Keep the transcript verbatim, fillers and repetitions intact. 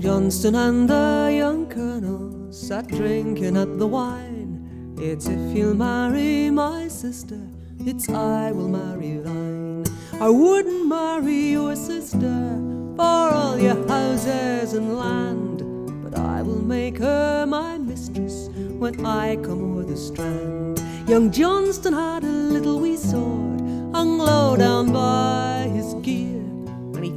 Johnston and the young colonel sat drinking at the wine. It's if you'll marry my sister, it's I will marry thine. I wouldn't marry your sister for all your houses and land, but I will make her my mistress when I come o'er the strand. Young Johnston had a little wee sword hung low down by his gee,